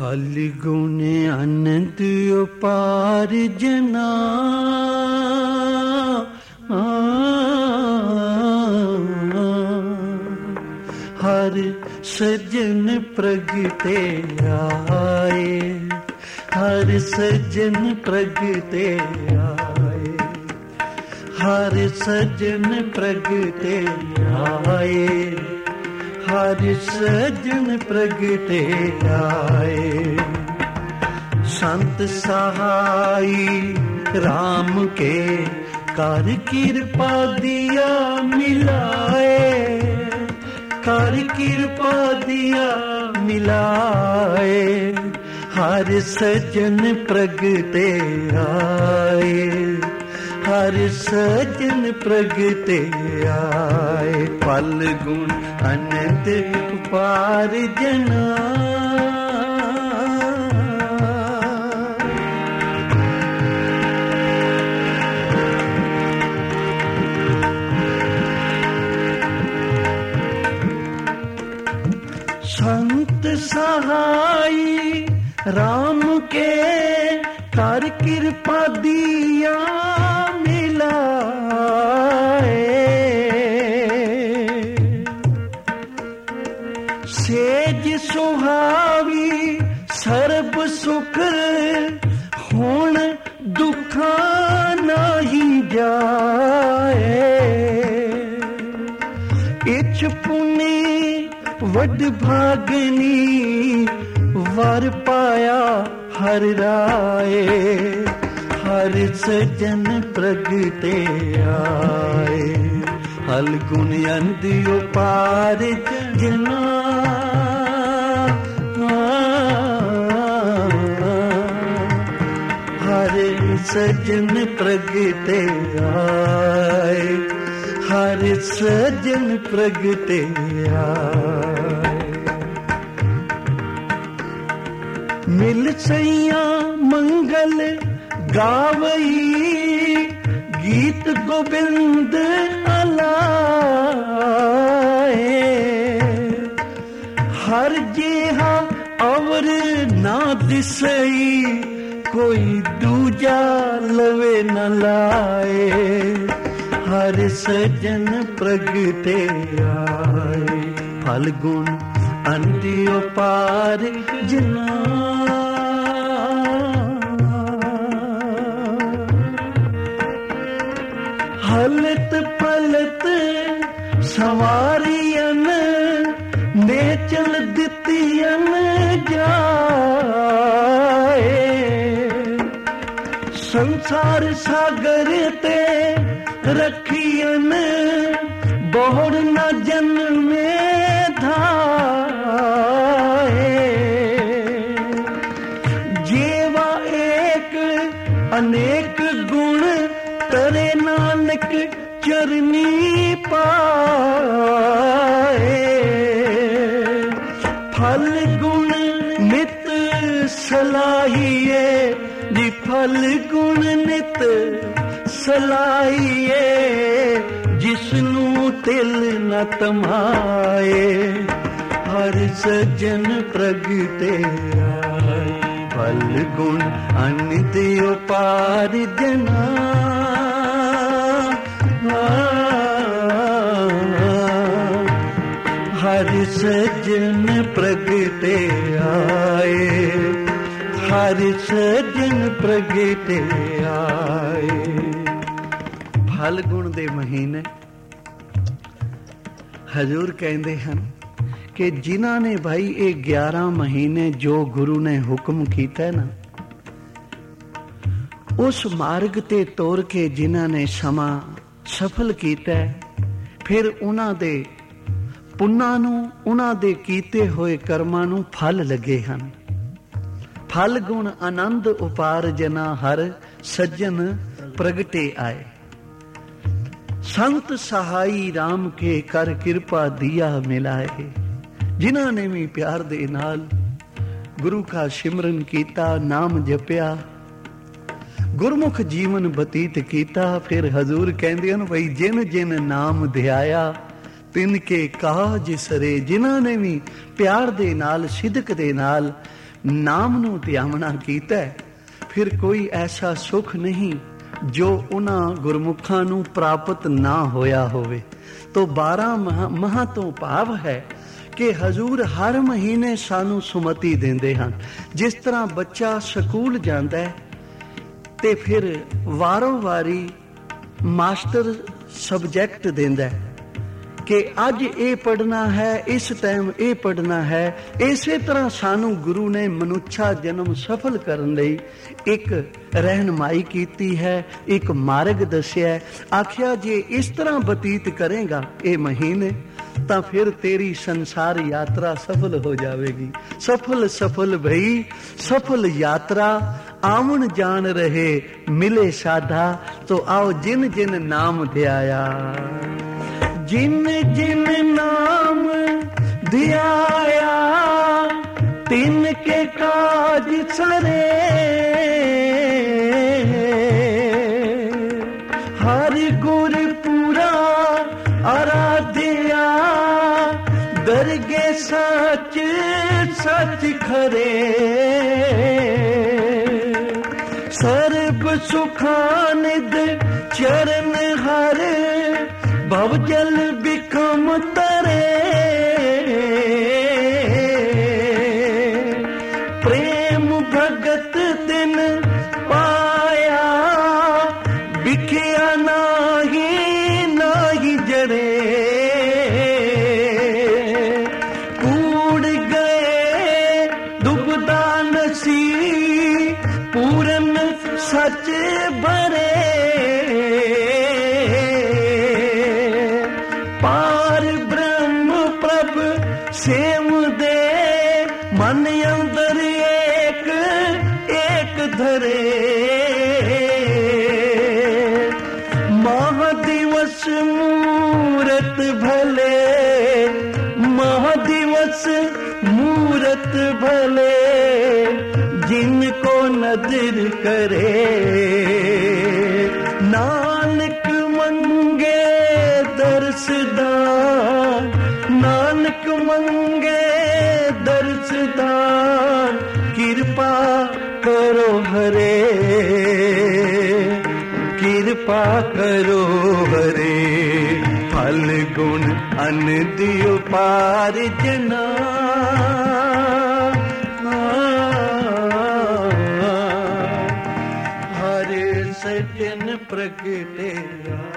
ਫਲਗੁਣ ਅਨੰਦ ਉਪਾਰ ਜਨਾ ਹਰ ਸਜਨ ਪ੍ਰਗਟੇ ਆਏ, ਹਰ ਸਜਨ ਪ੍ਰਗਟੇ ਆਏ, ਹਰ ਸਜਨ ਪ੍ਰਗਟੇ ਆਏ, ਹਰ ਸਜਨ ਪ੍ਰਗਟੇ ਆਏ। ਸੰਤ ਸਹਾਈ ਰਾਮ ਕੇ ਕਰ ਕਿਰਪਾ ਦਿਆ ਮਿਲਾਏ, ਕਰ ਕਿਰਪਾ ਦਿਆ ਮਿਲਾਏ। ਹਰ ਸਜਨ ਪ੍ਰਗਟੇ ਆਏ, ਹਰ ਸਜਨ ਪ੍ਰਗਟੇ ਆਏ। ਫਲਗੁਣ ਅਨੰਦ ਉਪਾਰ ਜਨਾ ਸੰਤ ਸਹਾਈ ਰਾਮ ਕੇ ਕਰ ਕਿਰਪਾ ਦਿਆ ਮਿਲਾਏ। ਸੇਜ ਸੁਹਾਵੀ ਸਰਬ ਸੁਖ ਹੁਣ ਦੁੱਖਾਂ ਨਹੀਂ ਜਾਏ। ਇਛ ਪੁਨੀ ਵੱਡ ਭਾਗਨੀ ਵਰ ਪਾਇਆ ਹਰ ਰਾਏ। ਹਰ ਸਜਨ ਪ੍ਰਗਟੇ ਆਏ, ਫਲਗੁਣ ਅਨੰਦ ਉਪਾਰ ਜਨਾ ਹਰ ਸਜਨ ਪ੍ਰਗਟੇ ਆਏ, ਹਰ ਸਜਨ ਪ੍ਰਗਟੇ ਆਏ। ਮਿਲ ਸਈਆਂ ਮੰਗਲ ਗਾਵਈ ਗੀਤ ਗੋਬਿੰਦ ਅਲਾਏ। ਹਰ ਜਿਹਾ ਅਵਰ ਨਾ ਦਿਸਈ ਕੋਈ ਦੂਜਾ ਲਵੇ ਨ ਲਾਏ। ਹਰ ਸਜਨ ਪ੍ਰਗਟੇ ਆਏ, ਫਲਗੁਣ ਅਨੰਦ ਉਪਾਰ ਜਨਾ ਹਲਤ ਪਲਤ ਸਵਾਰੀਆਂ ਨੇ ਚਲ ਦਿੱਤੀਆਂ ਜਾਏ। ਸੰਸਾਰ ਸਾਗਰ ਤੇ ਰੱਖੀਆਂ ਬਹੁੜ ਨਾ ਜਨਮੇ ਧਾਏ। ਜੀਵਾ ਏਕ ਅਨੇਕ ਗੁਣ ਤਰੇ ਨਾਨਕ ਚਰਨੀ ਪਾਏ। ਫਲ ਗੁਣ ਨਿਤ ਸਲਾਹੀਏ ਜੀ, ਫਲ ਗੁਣ ਨਿਤ ਸਲਾਹੀਏ। ਜਿਸਨੂੰ ਤਿਲ ਨ ਤਮਾਏ, ਹਰ ਸਜਨ ਪ੍ਰਗਟੇ ਆਏ। ਫਲਗੁਣ ਅਨੰਦ ਉਪਾਰ ਜਨਾ ਹਰ ਸਜਨ ਪ੍ਰਗਟੇ ਆਏ, ਹਰ ਸਜਨ ਪ੍ਰਗਟੇ ਆਏ। ਫਲਗੁਣ ਦੇ ਮਹੀਨੇ ਹਜ਼ੂਰ ਕਹਿੰਦੇ ਹਨ ਕਿ ਜਿਨ੍ਹਾਂ ਨੇ ਭਾਈ ਇਹ 11 ਮਹੀਨੇ ਜੋ ਗੁਰੂ ਨੇ ਹੁਕਮ ਕੀਤਾ ਨਾ, ਉਸ ਮਾਰਗ ਤੇ ਤੋਰ ਕੇ ਜਿਨ੍ਹਾਂ ਨੇ ਸਮਾਂ ਸਫਲ ਕੀਤਾ, ਫਿਰ ਉਹਨਾਂ ਦੇ ਪੁੰਨਾਂ ਨੂੰ, ਉਹਨਾਂ ਦੇ ਕੀਤੇ ਹੋਏ ਕਰਮਾਂ ਨੂੰ ਫਲ ਲੱਗੇ ਹਨ। ਫਲ ਗੁਣ ਆਨੰਦ ਉਪਾਰ ਜਨਾ ਹਰ ਸੱਜਣ ਪ੍ਰਗਟੇ ਆਏ। ਸੰਤ ਸਹਾਈ ਰਾਮ ਕੇ ਕਰ ਕਿਰਪਾ ਦਿਆ ਮਿਲਾਏ। ਜਿਨ੍ਹਾਂ ਨੇ ਵੀ ਪਿਆਰ ਦੇ ਨਾਲ ਗੁਰੂ ਕਾ ਸਿਮਰਨ ਕੀਤਾ, ਨਾਮ ਜਪਿਆ, ਗੁਰਮੁਖ ਜੀਵਨ ਬਤੀਤ ਕੀਤਾ, ਫਿਰ ਹਜ਼ੂਰ ਕਹਿੰਦੇ ਹਨ ਬਈ ਜਿਨ ਜਿਨ ਨਾਮ ਧਿਆਇਆ ਤਿਨ ਕੇ ਕਾਜ ਸਰੇ। ਜਿਨ੍ਹਾਂ ਨੇ ਵੀ ਪਿਆਰ ਦੇ ਨਾਲ, ਸਿਦਕ ਦੇ ਨਾਲ ਨਾਮ ਨੂੰ ਧਿਆਵਣਾ ਕੀਤਾ, ਫਿਰ ਕੋਈ ਐਸਾ ਸੁਖ ਨਹੀਂ ਜੋ ਉਹਨਾਂ ਗੁਰਮੁਖਾਂ ਨੂੰ ਪ੍ਰਾਪਤ ਨਾ ਹੋਇਆ ਹੋਵੇ। तो 12 ਮਾਹ ਤੋਂ ਭਾਵ ਹੈ ਕਿ ਹਜ਼ੂਰ ਹਰ ਮਹੀਨੇ ਸਾਨੂੰ ਸੁਮਤੀ ਦਿੰਦੇ ਹਨ। ਜਿਸ ਤਰ੍ਹਾਂ ਬੱਚਾ ਸਕੂਲ ਜਾਂਦਾ ਹੈ ਤੇ ਫਿਰ ਵਾਰੋ ਵਾਰੀ ਮਾਸਟਰ ਸਬਜੈਕਟ ਦਿੰਦਾ ਹੈ कि अज ये पढ़ना है, इस टाइम ये पढ़ना है। इसे तरह सानू गुरु ने मनुष्या जन्म सफल करने लई एक रहनुमाई कीती है, एक मार्ग दसिया। आखिया जे इस तरह बतीत करेगा ये महीने तो फिर तेरी संसार यात्रा सफल हो जाएगी। सफल सफल भई सफल यात्रा, आवन जान रहे मिले साधा। तो आओ जिन जिन नाम ध्याया, जिन जिन नाम ध्याया, तिन के काज सरे। हर गुर पूरा आराध्या, दरगे सच सच खरे। सर्ब सुखानिद चरण हर, भव जल बिखम तरे। प्रेम भगत तिन पाया, बिखया नाही नाही जड़े। कूड़ गए दुबदा नसी, पूरन सच भरे। सेम दे मन अंदर एक एक धरे। महादिवस मूरत भले, महादिवस मूरत भले, जिनको नदर करे। नानक मंगे दर्शदान, नानक मंगे दर्शदान, कृपा करो हरे, कृपा करो हरे। फल गुण अन दियो पार जना, हरे सजन प्रगटे।